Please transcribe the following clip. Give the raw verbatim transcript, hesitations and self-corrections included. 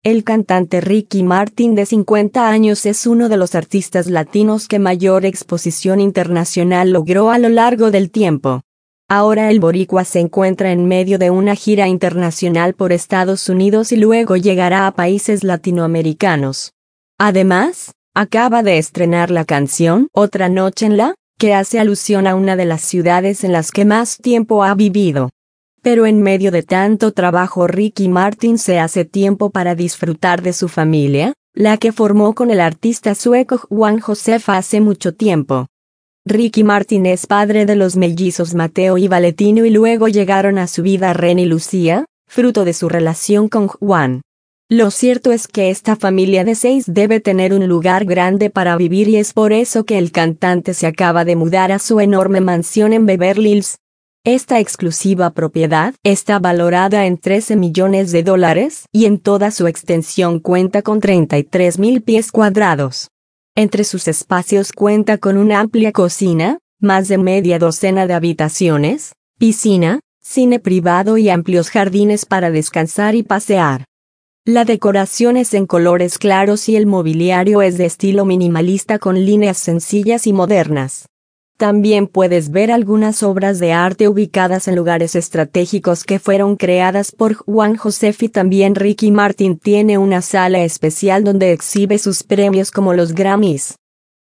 El cantante Ricky Martin, de cincuenta años, es uno de los artistas latinos que mayor exposición internacional logró a lo largo del tiempo. Ahora el boricua se encuentra en medio de una gira internacional por Estados Unidos y luego llegará a países latinoamericanos. Además, acaba de estrenar la canción Otra Noche en La, que hace alusión a una de las ciudades en las que más tiempo ha vivido. Pero en medio de tanto trabajo, Ricky Martin se hace tiempo para disfrutar de su familia, la que formó con el artista sueco Juan Josef hace mucho tiempo. Ricky Martin es padre de los mellizos Mateo y Valentino y luego llegaron a su vida Ren y Lucía, fruto de su relación con Juan. Lo cierto es que esta familia de seis debe tener un lugar grande para vivir y es por eso que el cantante se acaba de mudar a su enorme mansión en Beverly Hills. Esta exclusiva propiedad está valorada en trece millones de dólares y en toda su extensión cuenta con treinta y tres mil pies cuadrados. Entre sus espacios cuenta con una amplia cocina, más de media docena de habitaciones, piscina, cine privado y amplios jardines para descansar y pasear. La decoración es en colores claros y el mobiliario es de estilo minimalista con líneas sencillas y modernas. También puedes ver algunas obras de arte ubicadas en lugares estratégicos que fueron creadas por Juan Josef, y también Ricky Martin tiene una sala especial donde exhibe sus premios como los Grammys.